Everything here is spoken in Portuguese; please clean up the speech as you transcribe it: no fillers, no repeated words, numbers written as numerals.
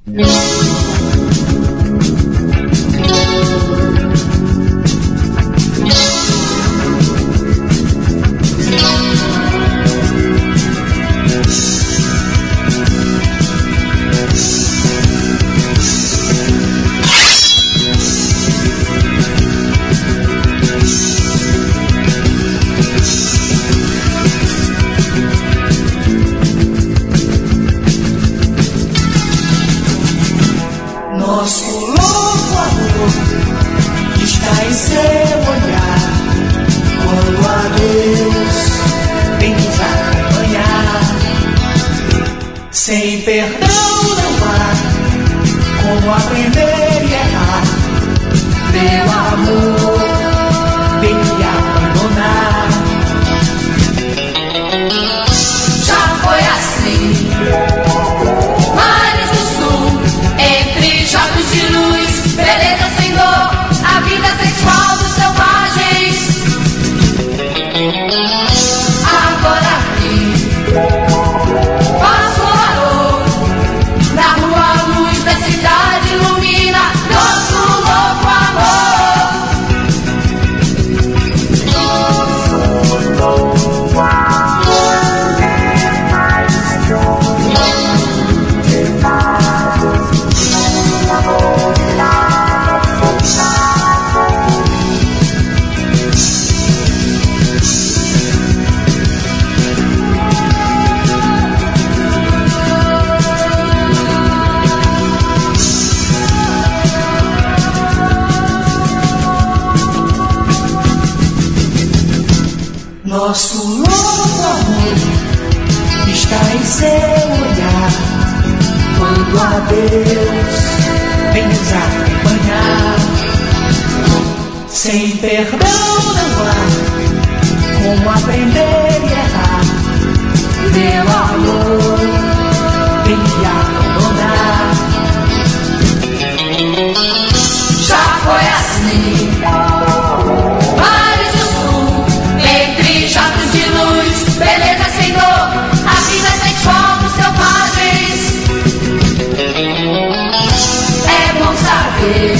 Nosso louco amor está em seu olhar, quando a Deus vem nos acompanhar. Sem perdão não há como aprender e errar. Meu amor vem me abandonar. Já foi assim, mares do sul, entre jogos de luz, beleza sem dor, a vida sexual dos selvagens. Agora aqui, passo o valor, na rua a luz da cidade ilumina nosso louco amor. Nosso louco amor está em seu olhar, quando a Deus vem nos acompanhar. Sem perdão não há como aprender e errar. Meu amor vem me abandonar. Já foi assim, mares do sul, entre jatos de luz, beleza sem dor, a vida sexual dos selvagens. É bom saber